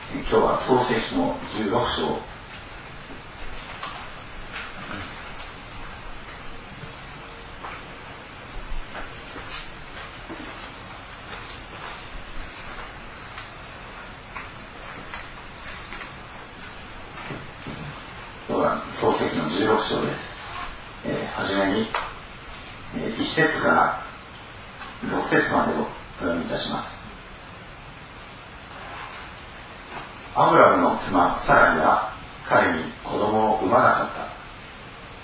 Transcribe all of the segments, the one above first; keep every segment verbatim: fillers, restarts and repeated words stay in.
今日は創世記のじゅうろく章、今日は創世記のじゅうろく章です。えー、はじめに、えー、いち節からろく節までをお読みいたします。アブラムの妻サライは彼に子供を産まなかった。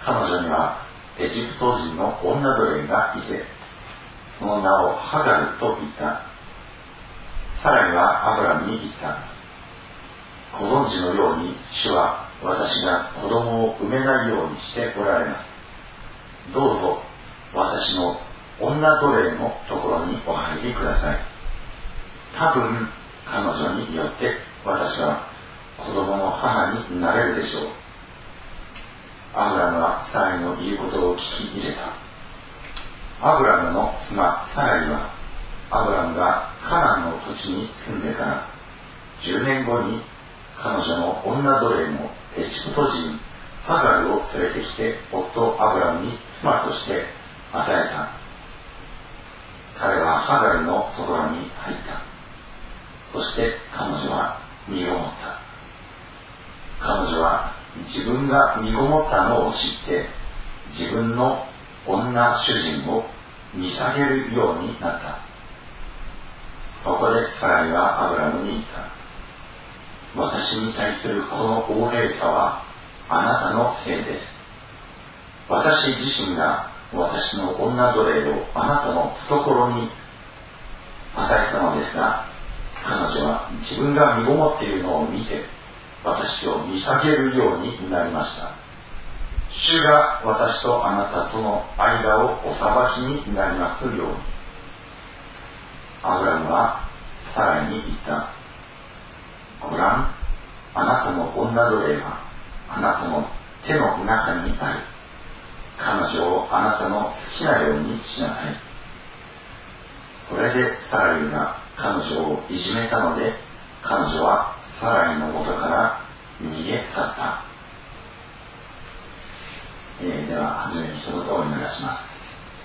彼女にはエジプト人の女奴隷がいて、その名をハガルと言った。サライはアブラムに言った。ご存知のように主は私が子供を産めないようにしておられます。どうぞ私の女奴隷のところにお入りください。多分彼女によって私は子供の母になれるでしょう。アブラムはサライの言うことを聞き入れた。アブラムの妻サライはアブラムがカナンの土地に住んでからじゅうねんごに彼女の女奴隷のエジプト人ハガルを連れてきて夫アブラムに妻として与えた。彼はハガルのところに入った。そして彼女は身ごもった。彼女は自分が身ごもったのを知って自分の女主人を見下げるようになった。そこでサライはアブラムに言った。私に対するこの横柄さはあなたのせいです。私自身が私の女奴隷をあなたの懐に与えたのですが、彼女は自分が身ごもっているのを見て私を見下げるようになりました。主が私とあなたとの間をお裁きになりますように。アブラムはサライに言った。ごらん、あなたの女奴隷はあなたの手の中にある。彼女をあなたの好きなようにしなさい。それでサライが彼女をいじめたので、彼女はサライの元から逃げ去った。えー、では初めに一言お願いします。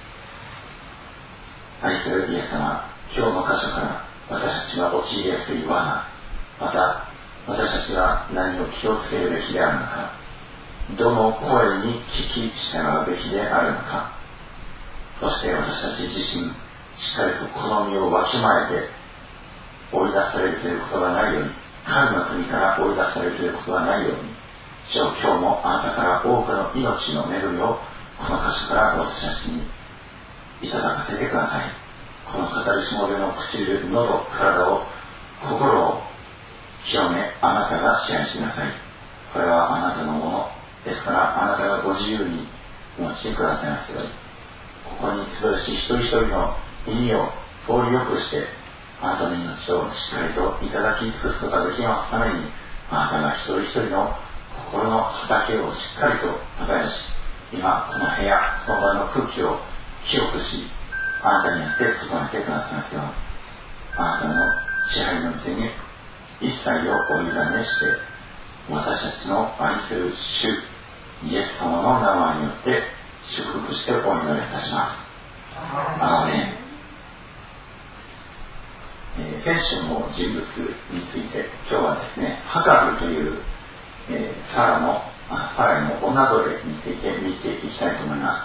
愛するイエス様、今日の箇所から私たちが陥りやすい罠、また私たちが何を気をつけるべきであるのか、どの声に聞き従うべきであるのか、そして私たち自身しっかりと好みをわきまえて追い出されるということがないように、神の国から追い出されるということがないように、主よ、今日もあなたから多くの命の恵みをこの箇所から私たちにいただかせてください。この語りしもべの唇、喉、体を、心を清め、あなたが支配してください。これはあなたのものですから、あなたがご自由にお持ちくださいますように。ここに集うし一人一人の耳を通りよくして、あなたの命をしっかりといただき尽くすことができますために、あなたが一人一人の心の畑をしっかりと耕し、今この部屋、この場の空気を清くし、あなたによって整えてくださいますように。あなたの支配の手に一切をお委ねして、私たちの愛する主イエス様の名前によって祝福してお祈りいたします。アーメン。えー、聖書の人物について今日はですね、ハガルという、えー、サラのサライの女奴隷について見ていきたいと思います。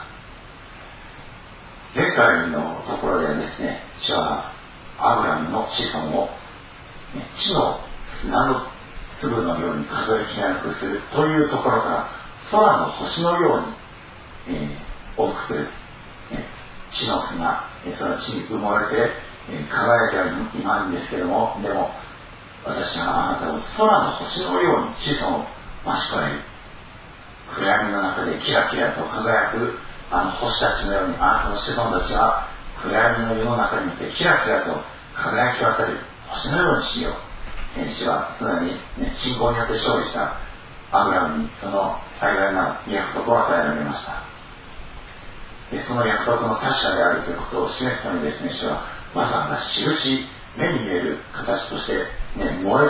前回のところではですね、主はアブラムの子孫を地の砂の粒のように数えきれなくするというところから、空の星のように、えー、多くする、えー、地の砂、えー、その地に埋もれて、えー、輝いてはいないんですけども、でも私はあなたを空の星のように子孫を増し加える。暗闇の中でキラキラと輝くあの星たちのように、あなたの子孫たちは暗闇の世の中にいてキラキラと輝き渡る星のようにしよう。主はすでに、ね、信仰によって勝利したアブラムにその幸いな約束を与えられました。でその約束の確かであるということを示すためにですね、主はわざわざ印、目に見える形として、ね、燃える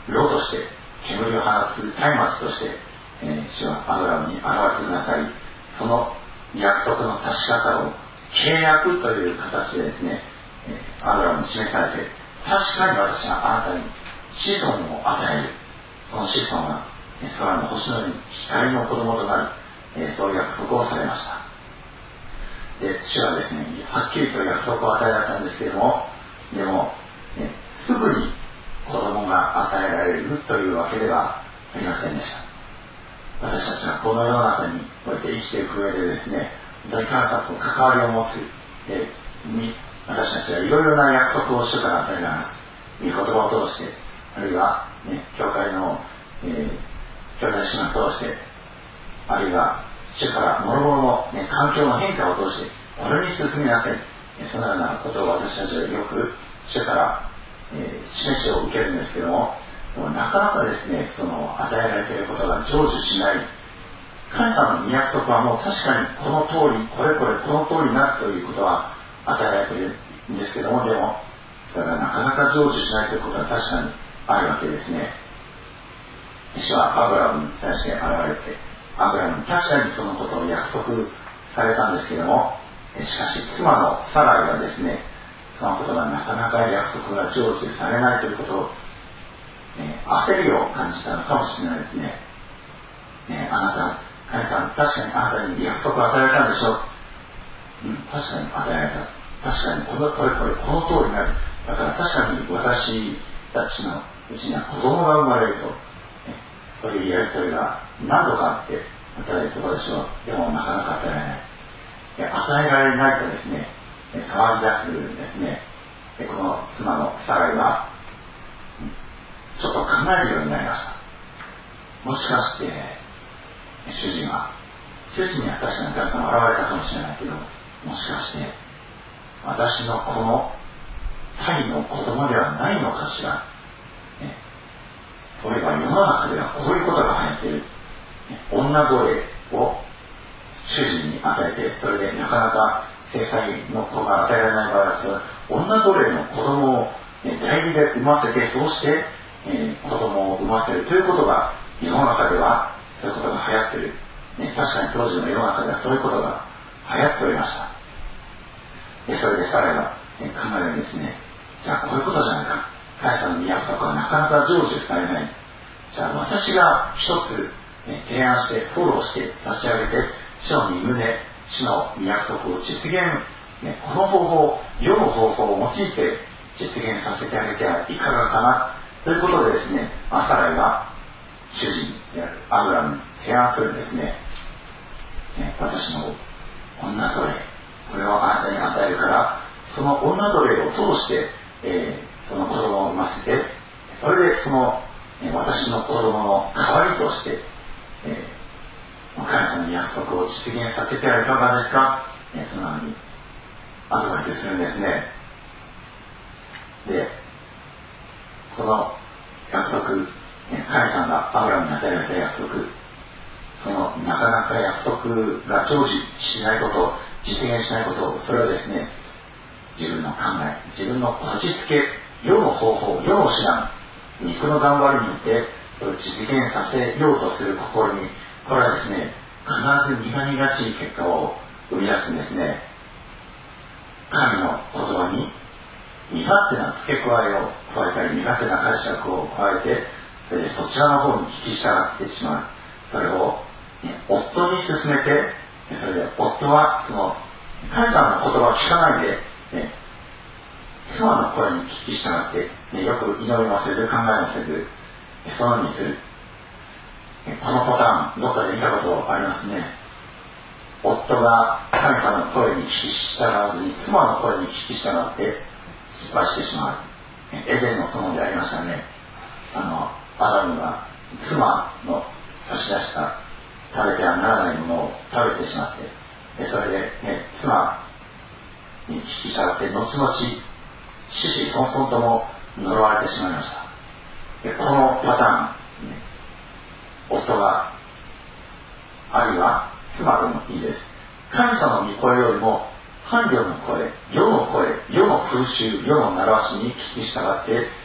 炉として、煙を放つ松明として、えー、主はアブラムに現れてください。その約束の確かさを契約という形でですね、えー、アブラムに示されて、確かに私はあなたに子孫を与える。その子孫は、えー、空の星のように光の子供となる、えー、そういう約束をされました。で、主はですね、はっきりと約束を与えられたんですけれども、でも、ね、すぐに子供が与えられるというわけではありませんでした。私たちはこの世の中において生きていく上でですね、大神様と関わりを持つ、で私たちはいろいろな約束を主から与えられます。御言葉を通して、あるいは、ね、教会の、えー、兄弟姉妹を通して、あるいは主から諸々の、ね、環境の変化を通して、これに進みなさい。そのようなことを私たちはよく主から、えー、示しを受けるんですけども、でもなかなかですね、その与えられていることが成就しない。神様の御約束はもう確かにこの通り、これこれこの通りになるということは与えられているんですけども、でも、それがなかなか成就しないということは確かにあるわけですね。主はアブラムに対して現れて、アブラムに確かにそのことを約束されたんですけども、しかし妻のサライはですね、そのことがなかなか約束が成就されないということを、ね、焦りを感じたのかもしれないですね。ね、あなた、神様、確かにあなたに約束を与えられたんでしょう。うん、確かに与えられた。確かにこのこれこれこの通りになる。だから確かに私たちのうちには子供が生まれると、ね、そういうやりとりが何度かあって与えることでしょう。でもなかなか与えられない。与えられないとですね、騒ぎ出すんですね。この妻のサライは、ちょっと考えるようになりました。もしかして、主人は、主人には確かに神様が現れたかもしれないけど、もしかして、私のこの胎の子供ではないのかしら。ね、そういえば世の中ではこういうことが流行っている。ね、女奴隷を主人に与えて、それでなかなか正妻の子が与えられない場合は、それ女奴隷の子供を、ね、代理で産ませて、そうして、えー、子供を産ませるということが世の中ではそういうことが流行っている、ね、確かに当時の世の中ではそういうことが流行っておりました。でそれでサライは、ね、考えるんですね。じゃあこういうことじゃないか、神様の約束はなかなか成就されない。じゃあ私が一つ、ね、提案してフォローして差し上げて、主の御胸、主の御約束を実現、ね、この方法、世の方法を用いて実現させてあげてはいかがかなということでですね、サライは主人であるアブラムに提案するんですね。ね、私の女奴隷、これをあなたに与えるから、その女奴隷を通して、えー、その子供を産ませて、それでその、えー、私の子供の代わりとして、えー、神様の約束を実現させてはいかがですか、えー、そのようにアドバイスするんですね。で、この約束、神様がアブラムに与えられた約束、そのなかなか約束が成就しないこと、実現しないこと、それはですね、自分の考え、自分のこじつけ、世の方法、世の手段、肉の頑張りによってそれを実現させようとする心に、これはですね、必ず苦々しい結果を生み出すんですね。神の言葉に身勝手な付け加えを加えたり、身勝手な解釈を加えて、それでそちらの方に聞き従ってしまう。それを、ね、夫に勧めて、それで夫はその神様の言葉を聞かないで、ね、妻の声に聞き従って、ね、よく祈りもせず考えもせず、そのようにする。このパターン、どっかで見たことありますね。夫が神様の声に聞き従わずに、妻の声に聞き従って失敗してしまう。エデンの園でありましたね。あの、アダムが妻の差し出した食べてはならないものを食べてしまって、でそれで、ね、妻に聞き従って、後々、子々孫々とも呪われてしまいました。でこのパターン、ね、夫が、あるいは妻でもいいです。神様の御声よりも、伴侶の声、世の声、世の風習、世の習わしに聞き従って、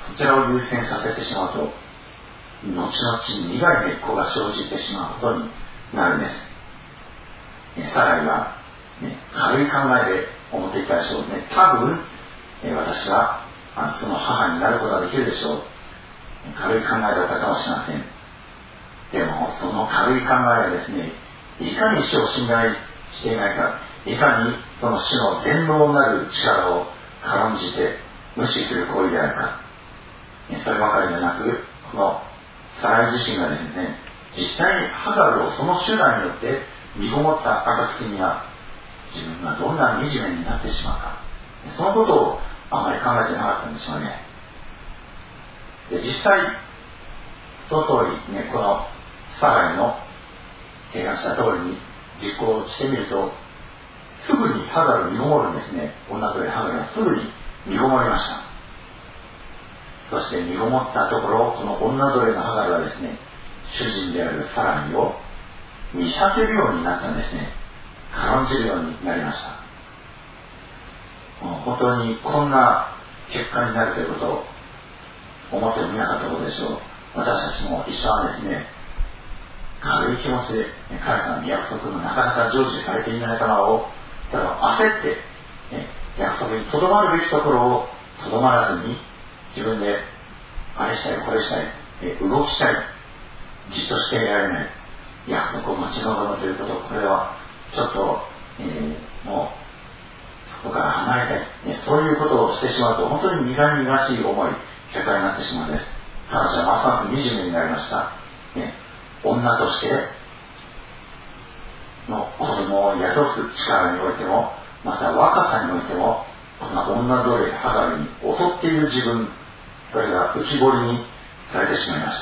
そちらを優先させてしまうと、後々苦い根っこが生じてしまうことになるんです。サライは、ね、軽い考えで思っていたでしょうね。多分、え私はあその母になることができるでしょう。軽い考えだったかもしれません。でも、その軽い考えはですね、いかに主を信頼していないか、いかにその主の全能なる力を軽んじて無視する行為であるか。そればかりではなく、このサライ自身がですね、実際にハガルをその手段によって身ごもった暁には、自分がどんな惨めになってしまうか。そのことをあまり考えてなかったんでしょうね。で実際、その通り、ね、このサライの提案した通りに実行してみると、すぐにハガル身ごもるんですね。女とハガルはすぐに身ごもりました。そして身ごもったところ、この女奴隷のハガルはですね、主人であるサライを見避けるようになったんですね。軽んじるようになりました。もう本当にこんな結果になるということを思ってもみなかったことでしょう。私たちも一緒はですね、軽い気持ちで神様の約束のなかなか成就されていない様を、ただ焦って、ね、約束にとどまるべきところをとどまらずに、自分であれしたいこれしたい、え動きたい、じっとしていられない、約束を待ち望むということ、これはちょっと、えー、もうそこから離れたい、ね、そういうことをしてしまうと本当に苦々しい思い、結果になってしまうんです。彼女はますます惨めになりました、ね、女としての子供を宿す力においても、また若さにおいても、この女奴隷ハガルに劣っている自分、それが浮き彫りにされてしまいました。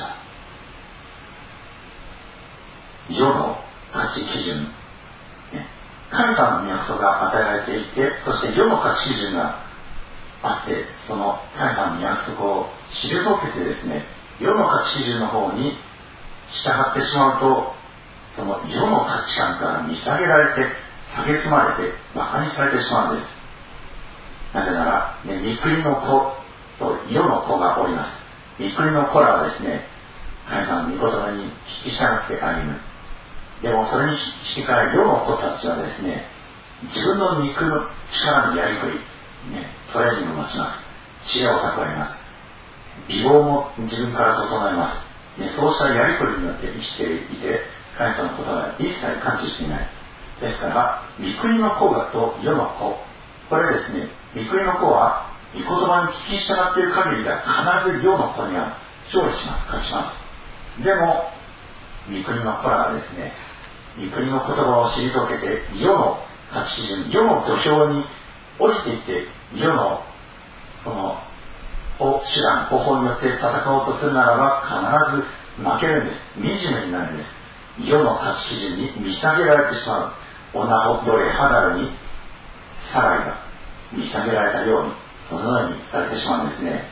世の価値基準、ね、神様の約束が与えられていて、そして世の価値基準があって、その神様の約束を退けてですね、世の価値基準の方に従ってしまうと、その世の価値観から見下げられて、蔑まれて、馬鹿にされてしまうんです。なぜなら、ね、御国の子と世の子がおります。御国の子らはですね、神様の御言葉に引き従って歩む。でもそれに引き換え世の子たちはですね、自分の肉の力のやりくり、ね、トレーニングもします。知恵を蓄えます。美貌も自分から整えます。ね、そうしたやりくりによって生きていて、神様の言葉は一切感知していない。ですから、御国の子と世の子、これですね、御国の子は御言葉に聞き従っている限りでは必ず世の子には勝利します、勝ちます。でも、御国の子らはですね、御国の言葉を退けて世の価値基準、世の土俵に降りていって世のその手段、方法によって戦おうとするならば必ず負けるんです。惨めになるんです。世の価値基準に見下げられてしまう。女奴隷ハガルにサライが見下げられたように、そのようにされてしまうんですね。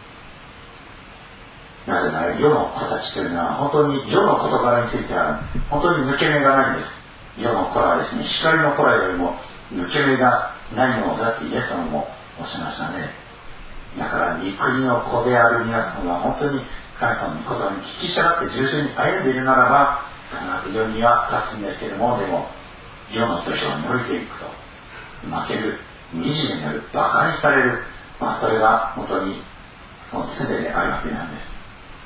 なぜなら世の子たちというのは本当に世の事柄については本当に抜け目がないんです。世の子らはですね、光の子らよりも抜け目がないものだってイエス様もおっしゃいましたね。だから御国の子である皆さんは本当に神様の言葉に聞き従って従順に歩んでいるならば必ず世には勝つんですけれども、でも世の土俵に降りていくと負ける、惨めになる、馬鹿にされる、まあそれが本当にその常であるわけなんです。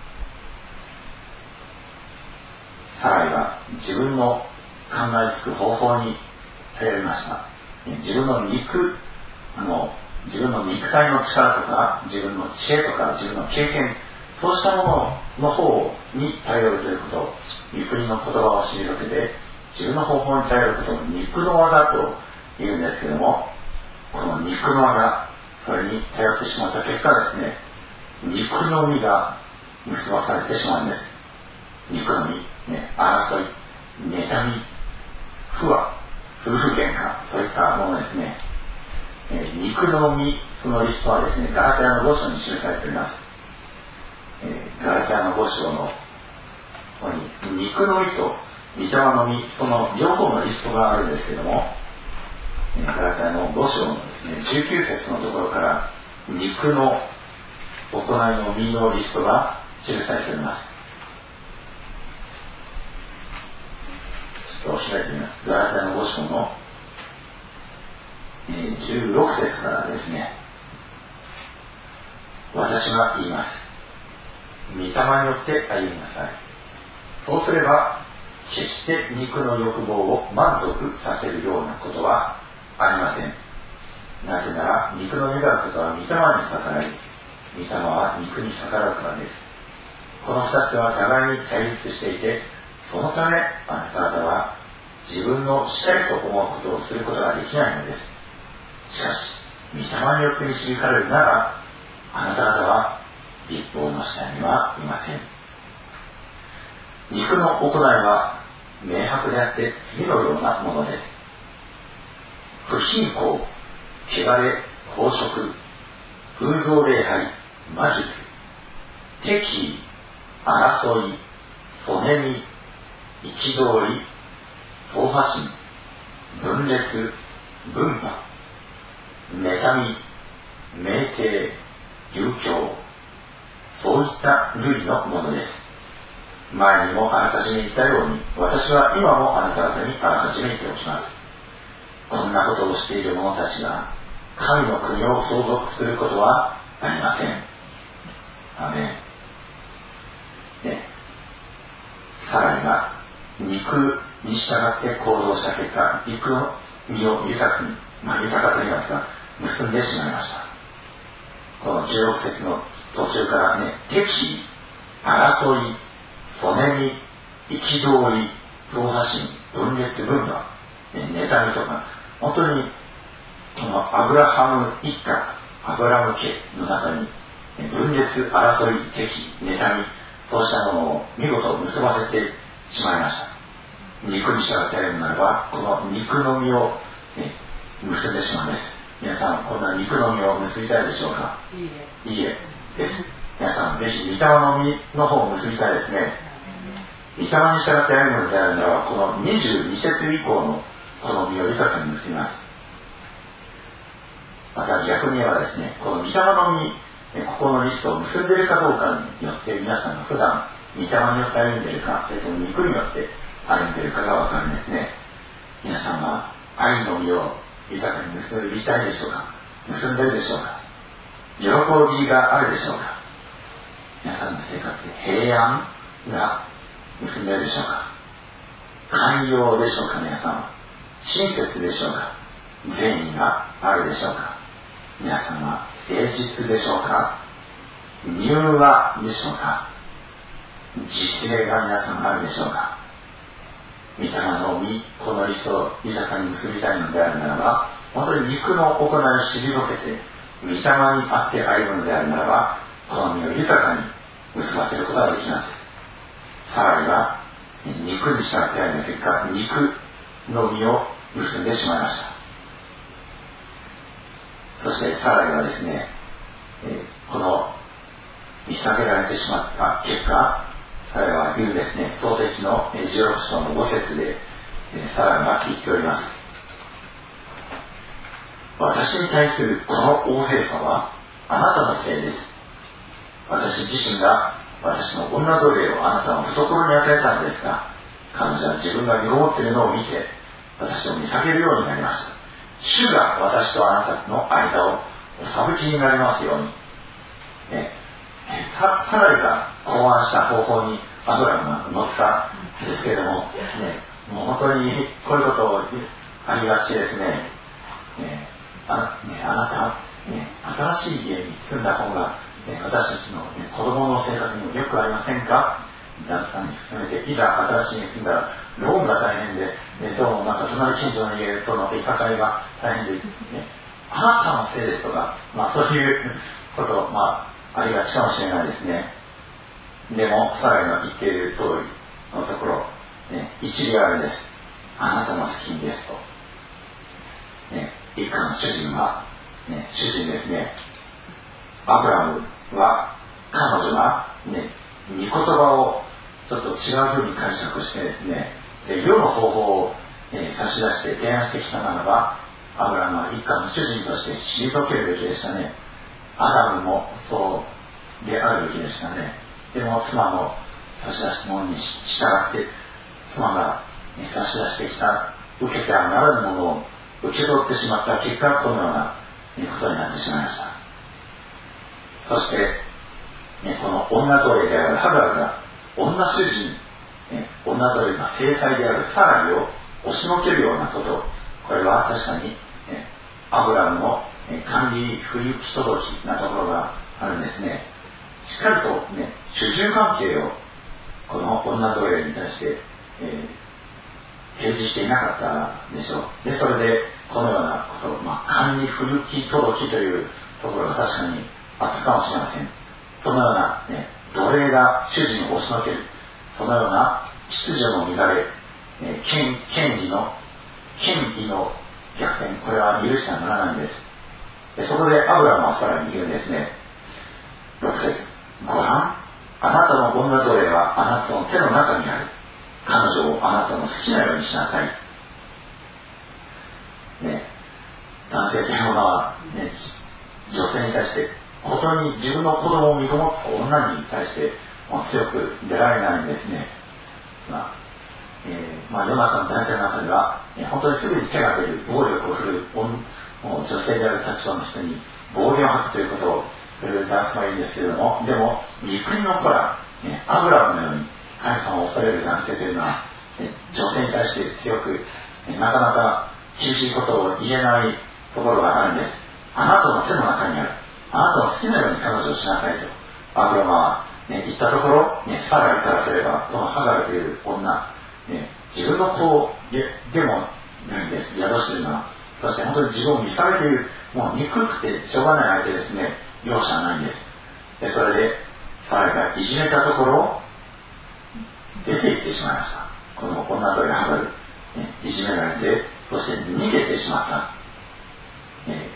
サライは自分の考えつく方法に頼りました。自分の肉、あの自分の肉体の力とか自分の知恵とか自分の経験、そうしたものの方に頼るということを、御国の言葉を退けて自分の方法に頼ることを肉の技と言うんですけども、この肉の技、それに頼ってしまった結果ですね、肉の実が結ばされてしまうんです。肉の実、ね、争い、妬み、不和、夫婦喧嘩、そういったものですね。えー、肉の実、そのリストはですね、ガラテヤのご章に記されております。えー、ガラテヤのご章のここに肉の実と御霊の実、その両方のリストがあるんですけれども、えー、ガラテヤのご章のですね、じゅうきゅう節のところから肉の行いの実のリストが記されております。ちょっと開いてみます。ガラテヤのご章の、えー、じゅうろく節からですね。私が言います。御霊によって歩みなさい。そうすれば決して肉の欲望を満足させるようなことはありません。なぜなら肉の願うことは御霊に逆らい、御霊は肉に逆らうからです。この二つは互いに対立していて、そのためあなた方は自分のしたいと思うことをすることができないのです。しかし御霊によって導かれるなら、あなた方は律法の下にはいません。肉の行いは明白であって次のようなものです。不貧困、汚れ、公職、偶像礼拝、魔術、敵意、争い、そねみ、憤り、党派心、分裂、分派、妬み、酩酊、遊興、そういった類のものです。前にもあらかじめ言ったように、私は今もあなた方にあらかじめ言っておきます。こんなことをしている者たちが神の国を相続することはありません。アメン。ね、サライが肉に従って行動した結果、肉の身を豊かに、まあ豊かと言いますか、結んでしまいました。このじゅうろく節の途中からね、敵意、争い、そねみ、憤り、党派心、分裂分派、ね、妬みとか、本当にこのアブラハム一家、アブラム家の中に分裂、争い、敵意、妬み、そうしたものを見事結ばせてしまいました。肉に従って歩むならば、この肉の実を、ね、結んでしまうんです。皆さん、こんな肉の実を結びたいでしょうか？いいえ。いいえです。皆さん、ぜひ、御霊の実の方を結びたいですね。御霊に従って歩むのであるならば、このにじゅうに節以降のこの実を豊かに結びます。また逆に言えばですね、この御霊の実、ここのリストを結んでいるかどうかによって、皆さんが普段、御霊によって歩んでいるか、それとも肉によって歩んでいるかがわかるんですね。皆さんは愛の実を豊かに結びたいでしょうか？結んでいるでしょうか？喜びがあるでしょうか？皆さんの生活で平安が結んでいるでしょうか？寛容でしょうか？皆さんは親切でしょうか？善意があるでしょうか？皆さんは誠実でしょうか？柔和でしょうか？自制が皆さんあるでしょうか？御霊の実、このリストを豊かに結びたいのであるならば、本当に肉の行いを退けて御霊にあって歩むのであるならば、この実を豊かに結ばせることができます。サライは肉に従って歩んだ結果、肉の実を結んでしまいました。そしてサライはですね、えー、この見下げられてしまった結果、サライは言うんですね。創世記のじゅうろく章のご節で、えー、サライが言っております。私に対するこの横柄さはあなたのせいです。私自身が私の女奴隷をあなたの懐に与えたのですが、彼女は自分が身ごもっているのを見て、私を見下げるようになりました。主が私とあなたの間をお裁きになりますように。ね、サ, サライが考案した方法にアブラムが乗ったんですけれども、ね、もう本当にこういうことをありがちですね。ね、あ, ねあなた、ね、新しい家に住んだ方が、ね、私たちの、ね、子供の生活にもよくありませんか？旦那さんに勧めて、いざ新しい家に住んだらローンが大変で、ね、どうもなんか隣近所の家とのいさかいが大変で、ね、あなたのせいですとか、まあそういうこと、まあありがちかもしれないですね。でもサライの言っている通りのところ、ね、一理あるんです。あなたの責任ですと。ね、一家の主人は、ね、主人ですね。アブラムは彼女がね、御言葉をちょっと違う風に解釈してですね、で世の方法を、えー、差し出して提案してきたならば、アブラムは一家の主人として退けるべきでしたね。アダムもそであるべきでしたね。でも妻の差し出したものに従って妻が差し出してきた受けてはならぬものを受け取ってしまった結果、このようなことになってしまいました。そして、この女奴隷であるハガルが女主人、女奴隷が正妻であるサライを押しのけるようなこと、これは確かにアブラムの管理不行き届きなところがあるんですね。しっかりとね、主従関係をこの女奴隷に対して、えー、提示していなかったでしょう。で、それでこのようなこと、まあ、管理不行き届きというところが確かにあったかもしれません。そのような、ね、奴隷が主人を押しのける、そのような秩序の乱れ、えー、権, 権利の権威の逆転、これは許してはならないんです。でそこでアブラムはさらに言うんですね。ろく節、ご覧、あなたの女奴隷はあなたの手の中にある。彼女をあなたの好きなようにしなさい。ね、男性というものは、ね、女性に対して、ことに自分の子供を見込もった女に対して、まあ、強く出られないんですね。まあえーまあ、世の中の男性の中では、ね、本当にすぐに手が出る暴力を振るうもう女性である立場の人に暴言を吐くということをする男性はいいんですけれども、でも御国の子ら、ね、アブラムのように神様を恐れる男性というのは、ね、女性に対して強く、ね、なかなか厳しいことを言えないところがあるんです。あなたの手の中にある。あなたの好きなように彼女をしなさいとアブラムは、ね、言ったところ、ね、サライからすればこのハガルという女、ね、自分の子 で, でもないんです。宿しているのは、そして本当に自分を見下げている、もう憎くてしょうがない相手ですね。容赦はないんです。でそれでサライがいじめたところ出て行ってしまいました。この女とハガル、ね、いじめられて、そして逃げてしまった、ね、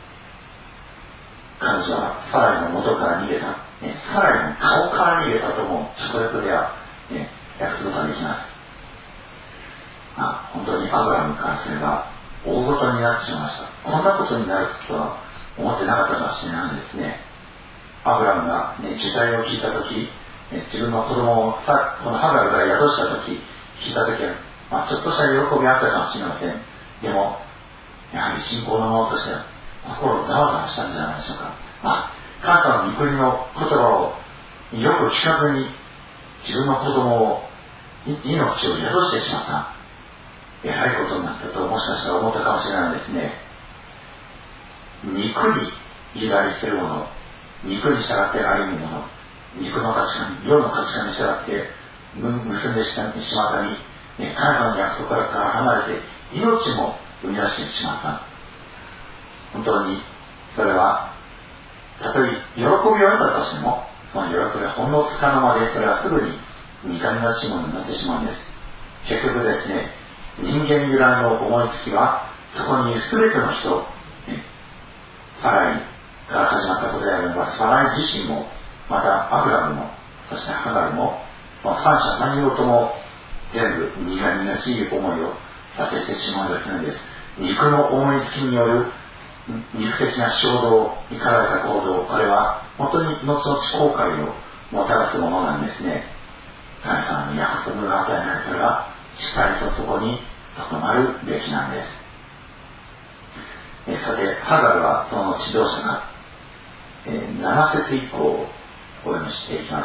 彼女はサライの元から逃げた、ね、サライの顔から逃げたとも直訳では、ね、訳すことができます。あ、本当にアブラムからすれば大ごとになってしまいました。こんなことになるとは思ってなかったかもしれないんですね。アブラムが、ね、受胎を聞いたとき、ね、自分の子供をさこのハガルから宿したとき、聞いたときは、まあ、ちょっとした喜びあったかもしれません。でもやはり信仰の者としては心ざわざわしたんじゃないでしょうか。あ、神様の御国の言葉をよく聞かずに自分の子供を命を宿してしまった。えらいことになったともしかしたら思ったかもしれないですね。肉に依頼しているもの、肉に従って歩むもの、肉の価値観、世の価値観に従って結んでしまったに、ね、神様の約束から離れて命も生み出してしまった。本当にそれはたとえ喜びを得たとしても、その喜びはほんのつかの間で、それはすぐに苦々しいものになってしまうんです。結局ですね、人間由来の思いつきはそこにいる全ての人、ね、サライから始まったことであれば、サライ自身もまたアブラムもそしてハガルも、その三者三様とも全部苦々しい思いをさせてしまうわけなんです。肉の思いつきによる肉的な衝動に駆られた行動、これは本当に後々後悔をもたらすものなんですね。神様に約束が与えられたらしっかりとそこにとどまるべきなんです。えさて、ハガルはその指導者が、えー、なな節以降をお読みしていきます。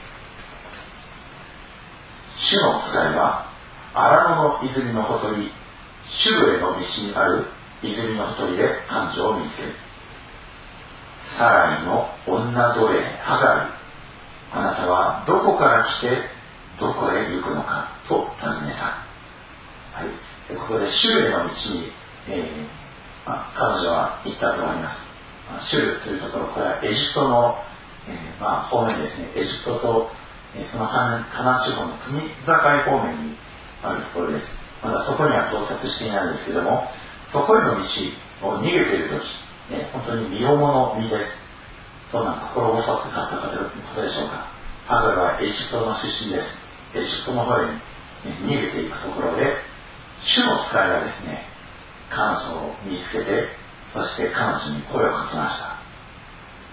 主の使いは荒野の泉のほとり、シュルへの道にある泉のほとりで彼女を見つける。サライの女奴隷ハガル、あなたはどこから来てどこへ行くのかと尋ねた。はい、ここでシュルへの道に、えーまあ、彼女は行ったとあります。まあ、シュルというところ、これはエジプトの、えーまあ、方面ですね。エジプトと、えー、そのカナン地方の国境方面にあるところです。まだそこには到達していないんですけども、そこへの道を逃げているとき、ね、本当に身重の身です。どんな心細くかったかということでしょうか。ハガルはエジプトの出身です。エジプトの方へ、ね、逃げていくところで、主の使いがですね、彼女を見つけて、そして彼女に声をかけました。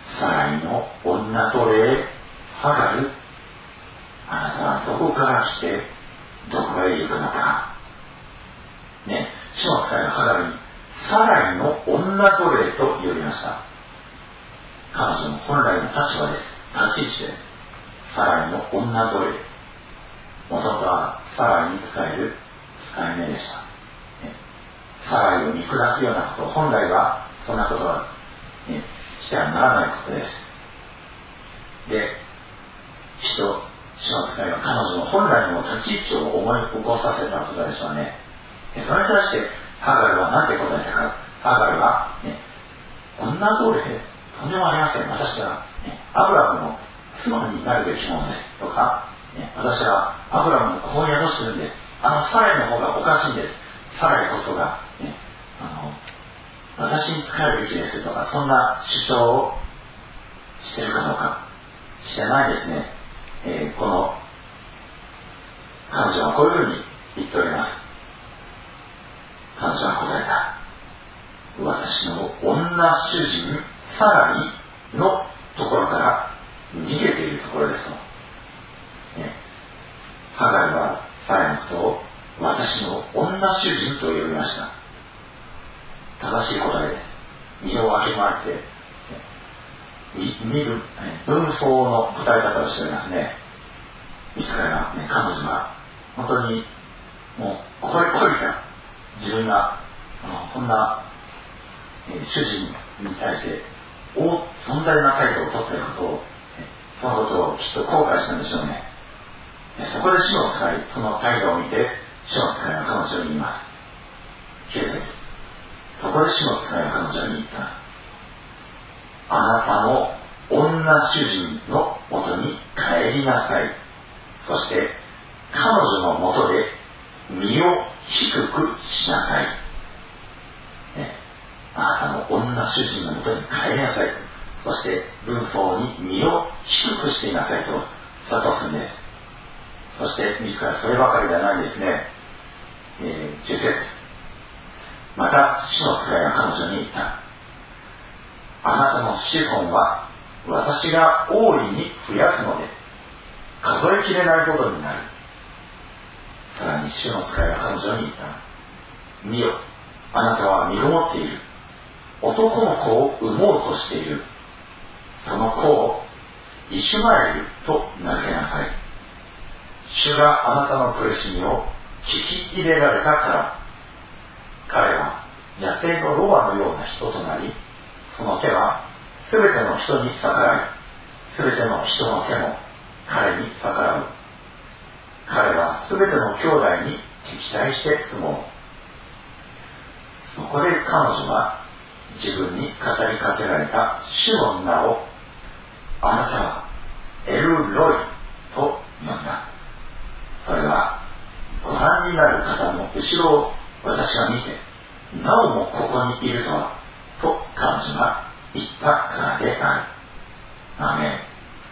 サライの女奴隷ハガル、あなたはどこから来てどこへ行くのか。ね、主の使いのハガルにサライの女奴隷と呼びました。彼女の本来の立場です。立ち位置です。サライの女奴隷。もともとはサライに使える使い目でした。ね、サライを見下すようなこと、本来はそんなことは、ね、してはならないことです。で、人、主の使いは彼女の本来の立ち位置を思い起こさせたことでしょうね。それに対してハガルは何て答えたか。ハガルは、ね、女奴隷とんでもありません。私は、ね、アブラムの妻になるべきものですとか、ね、私はアブラムの子を宿してるんです。あのサライの方がおかしいんです。サライこそが、ね、あの私に仕えるべきですとか、そんな主張をしてるかどうか。してないですね。えー、この彼女はこういうふうに言っております。彼女は答えた。私の女主人サライのところから逃げているところですと、ね、ハガルはサライのことを私の女主人と呼びました。正しい答えです。身をわきまえて、ね、見る文法の答え方をしておりますね。ですから、ね、彼女は本当にもうこれこれか自分があのこんな、えー、主人に対して大存在な態度をとっていることを、そのことをきっと後悔したんでしょうね。そこで主の使い、その態度を見て主の使いは彼女に言います。きゅう節。そこで主の使いは彼女に言った。あなたの女主人のもとに帰りなさい。そして彼女のもとで身を低くしなさい。ね、あなたの女主人のもとに帰りなさいと。そして文法に身を低くしていなさいと諭すんです。そして自らそればかりではないですね。えー、じゅう節。また主の使いが彼女に言った。あなたの子孫は私が大いに増やすので数えきれないほどになる。さらに主の使いが彼女に言った。見よ、あなたは身ごもっている。男の子を産もうとしている。その子をイシュマエルと名付けなさい。主があなたの苦しみを聞き入れられたから。彼は野生のロバのような人となり、その手はすべての人に逆らい、すべての人の手も彼に逆らう。彼はすべての兄弟に敵対して住もう。そこで彼女は自分に語りかけられた主の名を、あなたはエルロイと呼んだ。それはご覧になる方の後ろを私が見て、なおもここにいるとは、と彼女が言ったからである。アーメン。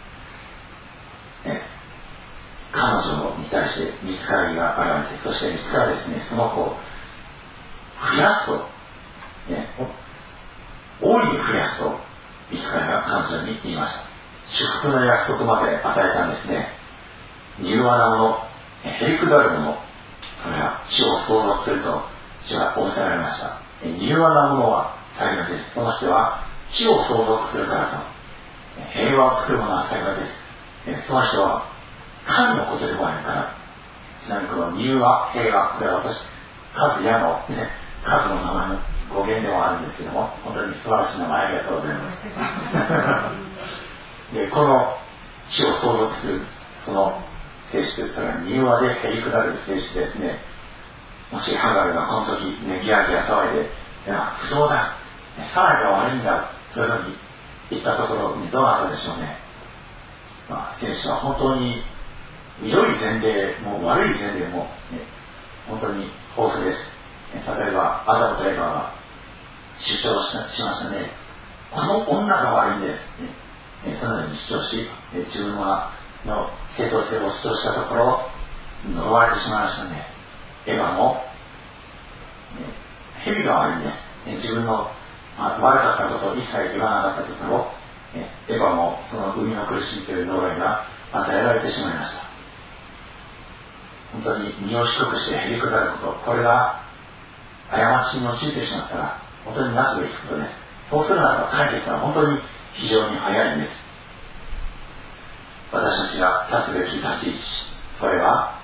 ね、彼女に対して御使いが現れて、そして御使いはですね、その子を増やすと、ね、大いに増やすと御使いが彼女に言いました。祝福の約束まで与えたんですね。柔和なもの、へりくだるもの、それは地を相続すると主は仰せられました。柔和なものは幸いです。その人は地を相続するからと。平和を作るものは幸いです。その人は神のことでもあるから。ちなみにこの柔和、平和、これは私、数やの、ね、数の名前の語源でもあるんですけども、本当に素晴らしい名前ありがとうございます。で、この地を相続する、その聖詞という、それは柔和でへりくだる聖詞ですね。もしハガルがこの時、ね、ギャーギャー騒いで、いや、不当だ、サライが悪いんだ、そういうふうに言ったところにどうなったでしょうね。まあ、聖書は本当に良い前例も悪い前例も、ね、本当に豊富です。例えば、アダムとエヴァが主張しましたね。この女が悪いんです。ね、そのように主張し、自分の正当性を主張したところ、呪われてしまいましたね。エヴァも、蛇が悪いんです。自分の悪かったことを一切言わなかったところ、 エヴァもその海の苦しみという呪いが与えられてしまいました。本当に身を低くしてへりくだること、これが過ちに陥ってしまったら本当になすべきことです。そうするならば解決は本当に非常に早いんです。私たちが立つべき立ち位置、それは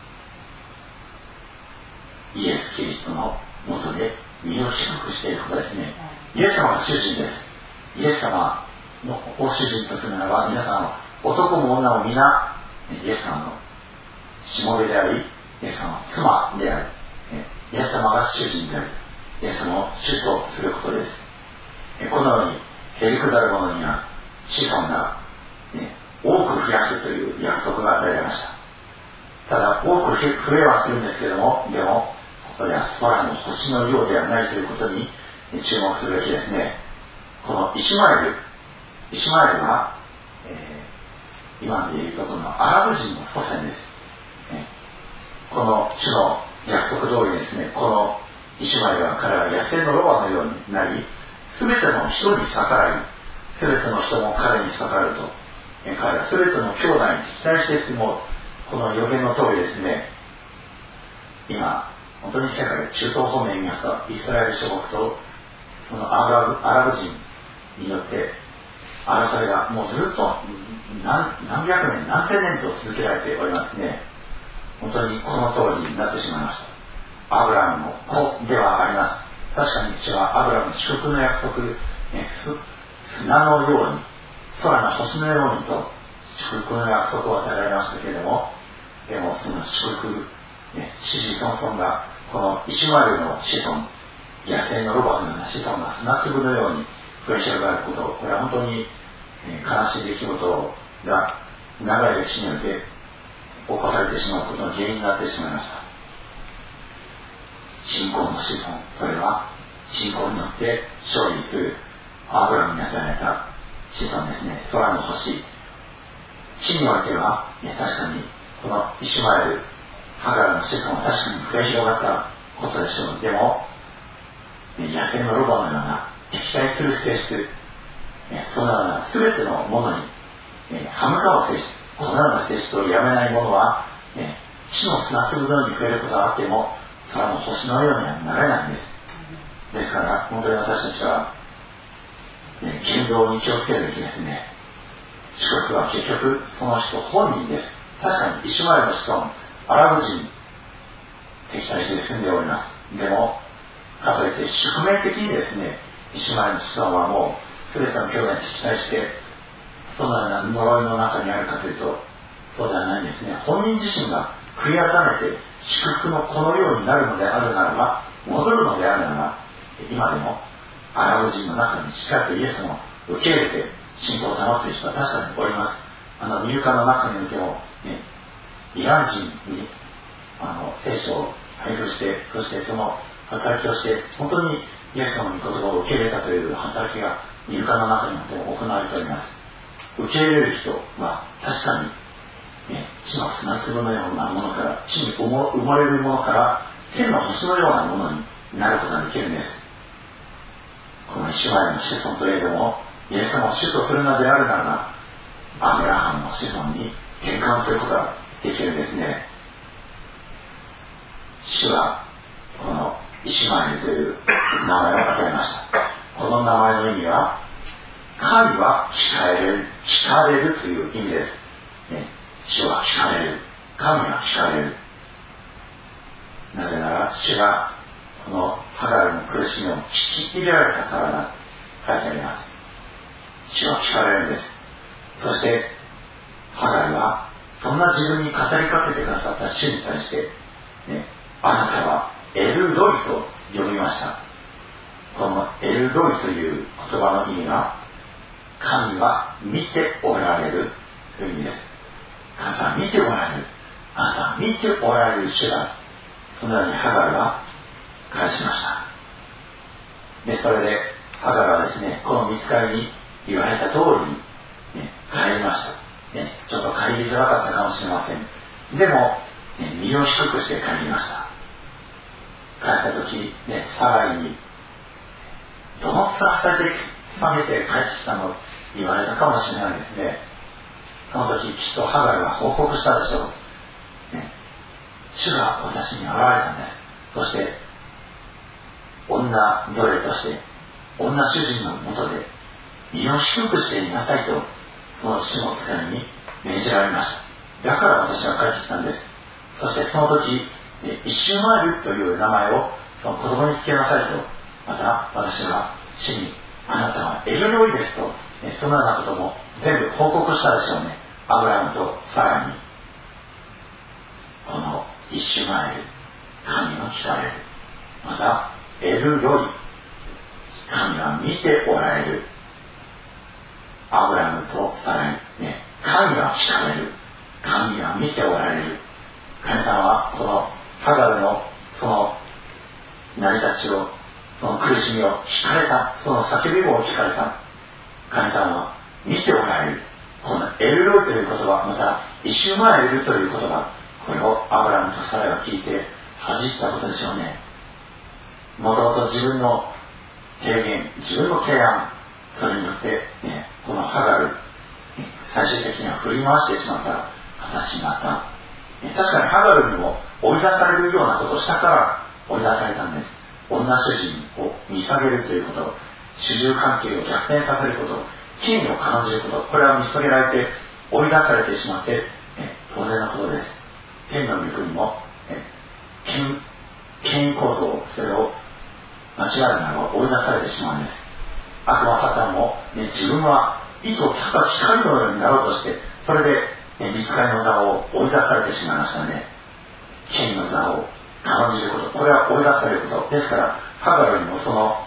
イエス・キリストのもとで身を低くしていることですね。イエス様が主人です。イエス様のを主人とするならば、皆さん男も女も皆イエス様のしもべであり、イエス様の妻である、イエス様が主人であり、イエス様を主とすることです。このようにへりくだる者には子孫が、ね、多く増やすという約束が与えられました。ただ多く増えはするんですけれども、でもここでは空の星のようではないということに注目するべきですね。このイシマエル、イシマエルは、えー、今でいうとこのアラブ人の祖先です、ね、この主の約束通りですね、このイシマエルは彼は野生のロバのようになり、すべての人に逆らい、すべての人も彼に逆らうと、えー、彼はすべての兄弟に敵対して進もう。この予言の通りですね、今本当に世界中東方面に見ますと、イスラエル諸国とそのアラブ、アラブ人によって争いがもうずっと 何, 何百年何千年と続けられておりますね。本当にこの通りになってしまいました。アブラムの子ではあります。確かに父はアブラムの祝福の約束、ね、砂のように空の星のようにと祝福の約束を与えられましたけれども、でもその祝福、ね、子々孫々がこのイシュマエルの子孫、野生のロバのような子孫が砂粒のように増え広がること、これは本当に悲しい出来事が長い歴史によって起こされてしまうことの原因になってしまいました。信仰の子孫、それは信仰によって勝利するアブラムに与えられた子孫ですね。空の星、地においては、ね、確かにこのイシュマエル、ハガラの子孫は確かに増え広がったことでしょう。でも、ね、野生のロバのような敵対する性質、ね、そのような全てのものに、ね、歯向かう性質、このような性質をやめないものは、ね、地の砂粒のように増えることがあっても、空の星のようにはなれないんです。ですから、本当に私たちは、ね、言動に気をつけるべきですね。祝福は結局その人本人です。確かにイシュマエルの子孫、アラブ人、敵対して住んでおります。でも、かといって宿命的にですね、イシュマエルの子孫はもう全ての兄弟に敵対して、そのような呪いの中にあるかというと、そうではないんですね。本人自身が悔い改めて祝福のこのようになるのであるならば、戻るのであるならば、今でもアラブ人の中にしっかりとイエスを受け入れて信仰を保っている人は確かにおります。あの入管の中においても、ね、イラン人にあの聖書を配布して、そしてその働きをして、本当にイエス様の御言葉を受け入れたという働きが入管の中においても行われております。受け入れる人は確かに、ね、地の砂粒のようなものから、地に埋もれるものから、天の星のようなものになることができるんです。このイシュマエルの子孫といえども、イエス様を主とするのであるならば、アブラハムの子孫に転換することができるんですね。主はこのイシュマエルという名前を与えました。この名前の意味は、神は聞かれる、聞かれるという意味です。ね、主は聞かれる、神は聞かれる。なぜなら主がこのハガルの苦しみを聞き入れられたからだと書いてあります。主は聞かれるんです。そしてハガルはそんな自分に語りかけてくださった主に対して、ね、あなたはエルロイと呼びました。このエルロイという言葉の意味は、神は見ておられるという意味です。神様は見ておられる。あなたは見ておられる主だ。そのようにハガルは返しました。で、それでハガルはですね、この見つかりに言われた通りに、ね、帰りました。ね、ちょっと帰りづらかったかもしれません。でも、ね、身を低くして帰りました。帰った時、ね、サライにどの面下げて帰ってきたの言われたかもしれないですね。その時きっとハガルは報告したでしょう、ね、主が私に現れたんです。そして女奴隷として女主人のもとで身を低くしていなさいと、その主の使いに命じられました。だから私は帰ってきたんです。そしてその時一周回るという名前をその子供につけなさいと、また私は主にあなたはエルロイですと、そのようなことも全部報告したでしょうね。アブラムとサラに。この一周回る神の聞かれる、またエルロイ、神は見ておられる。アブラムとサラに、ね、神は聞かれる、神は見ておられる。神様はこのハガルのその成り立ちを、その苦しみを聞かれた、その叫び声を聞かれた。神様は見ておられる。このエルロイという言葉、また一周回れるという言葉、これをアブラムとサラが聞いて恥じったことでしょうね。もともと自分の提言、自分の提案、それによって、ね、このハガル、最終的には振り回してしまった形になった。確かにハガルにも追い出されるようなことをしたから追い出されたんです。女主人を見下げるということ、主従関係を逆転させること、権威を感じること、これは見下げられて追い出されてしまって、ね、当然のことです。天の御国も、ね、権, 権威構造、それを間違えるならば追い出されてしまうんです。悪魔サタンも、ね、自分は意図高き光のようになろうとして、それで、ね、御使いの座を追い出されてしまいましたね。権威の座を感じること、これは追い出されることですから、ハガルにもその、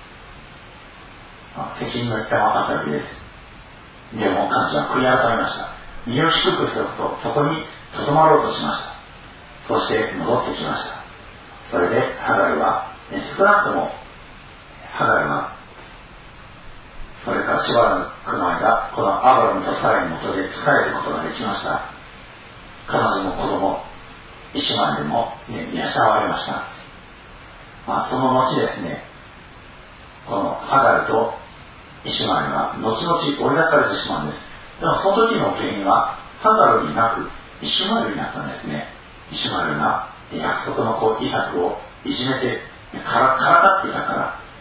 まあ、責任の一端はあったわけです。でも彼女は悔い改めました。身を低くすること、そこにとどまろうとしました。そして戻ってきました。それでハガルは、ね、少なくともハガルはそれからしばらくの間、このアブラムとサラのもとで仕えることができました。彼女の子供イシュマエルも、ね、養われました。まあ、その後ですね、このハガルとイシュマエルは後々追い出されてしまうんです。でもその時の原因はハガルになくイシュマエルになったんですね。イシュマエルが約束の子イサクをいじめてからからかっていたから、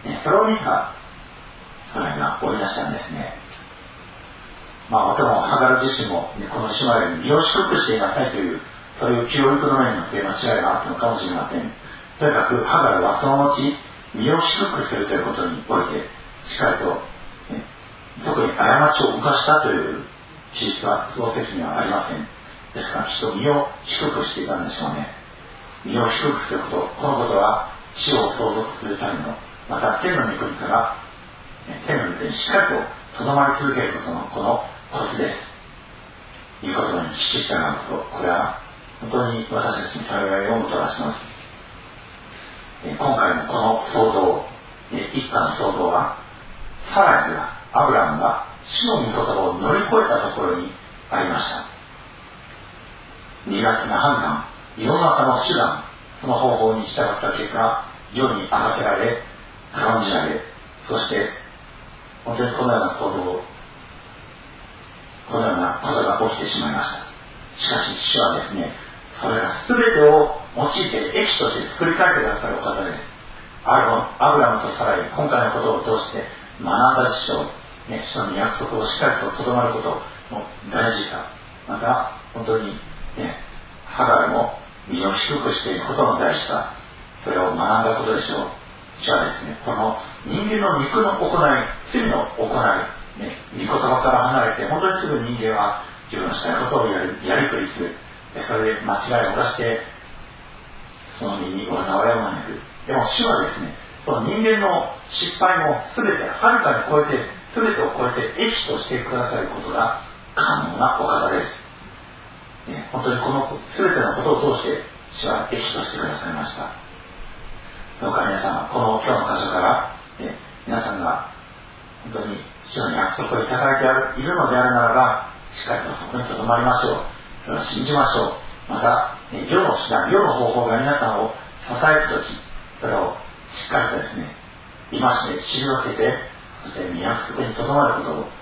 ね、それを見たサラが追い出したんですね。まあ、またもハガル自身も、ね、このイシュマエルに身を低くしていなさいという、そういう教育の面によって間違いがあったのかもしれません。とにかくハガルはその後身を低くするということにおいてしっかりと、ね、特に過ちを犯したという事実は創世記にはありません。ですからきっと身を低くしていたんでしょうね。身を低くすること、このことは地を相続するための、また天の御国から、ね、天の御国にしっかりととどまり続けることのこのコツです。いう言葉に聞き従うこと、これは本当に私たちに幸いをもたらします。今回のこの騒動、一家の騒動は、サラやアブラムが主の御言葉を乗り越えたところにありました。苦手な判断、世の中の手段、その方法に従った結果、世にあがけられ、軽んじられ、そして本当にこのような行動を、このようなことが起きてしまいました。しかし主はですね、それら全てを用いて益として作り変えてくださるお方です。アブラムとサライ、今回のことを通して学んだ事象、ね、主の約束をしっかりととどまることの大事さ、また本当に、ね、ハガルも身を低くしていることの大事さ、それを学んだことでしょう。主はですね、この人間の肉の行い、罪の行い、ね、御言葉から離れて、本当にすぐ人間は自分のしたいことをやり、やりくりする。それで間違いを犯して、その身に災いを招く。でも主はですね、その人間の失敗も全て、はるかに超えて、全てを超えて益としてくださることが可能なお方です。ね、本当にこの全てのことを通して、主は益としてくださいました。どうか皆さん、この今日の箇所から、ね、皆さんが本当に主の約束をいただいているのであるならば、しっかりとそこに留まりましょう。それを信じましょう。また、世の手段、世の方法が皆さんを支えるとき、それをしっかりとですね、戒め、退けて、そして約束に留まることを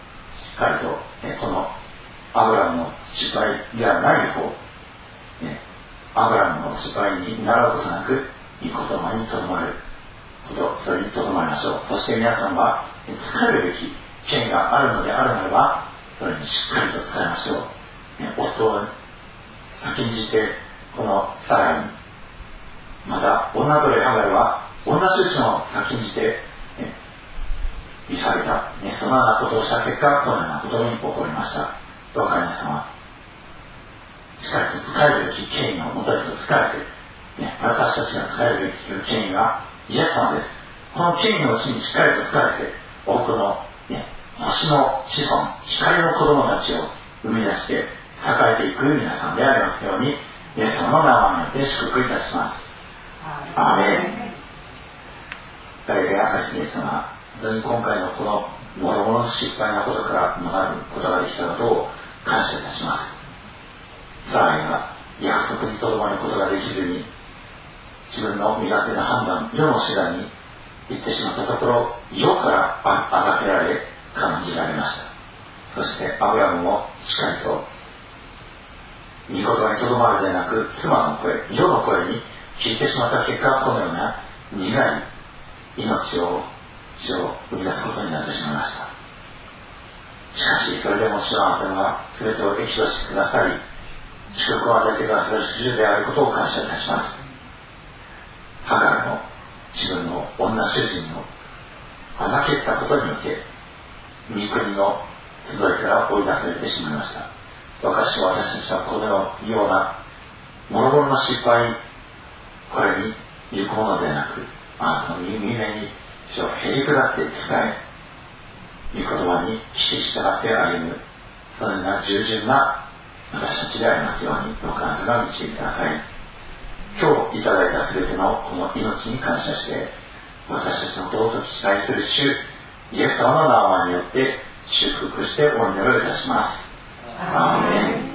っかりと、ね、このアブラムの失敗ではない方、ね、アブラムの失敗に習うことなく、御言葉にとどまること、それにとどまりましょう。そして皆さんは、使えるべき権があるのであるならば、それにしっかりと使いましょう。ね、夫を先んじて、このサラに、また女奴隷ハガルは、女主人を先んじて、ね、見された、ね、そのようなことをした結果、このようなことに起こりました。どうか皆様、しっかりと使えるべき権威をもとにと使えて、ね、私たちが使えるべき権威はイエス様です。この権威のうちにしっかりと使えて、多くの、ね、星の子孫、光の子供たちを生み出して栄えていく皆さんでありますように、イエス様の名前によって祝福いたします。アーメン。誰がやはりイエス様、本当に今回のこの諸々の失敗なことから学ぶことができたことを感謝いたします。サライが約束にとどまることができずに、自分の身勝手な判断、世の手段に行ってしまったところ、世からあざけられ、感じられました。そしてアブラムもしっかりと、御言葉にとどまるでなく、妻の声、世の声に聞いてしまった結果、このような苦い命を、死を生み出すことになってしまいました。しかし、それでも主はあなたが全てを益としてくださり、祝福を与えてくださる主であることを感謝いたします。ハガルの自分の女主人をあざけったことによって、御国の集いから追い出されてしまいました。私は私たちはこのような諸々の失敗、これに行くものではなく、あなたの耳に主をへり下って使え、御言葉に聞き従って歩む、そのような従順な私たちでありますように、どうかあなたが導いてください。今日いただいたすべてのこの命に感謝して、私たちの尊き愛する主、イエス様の名前によって祝福してお祈りをいたします。アーメン。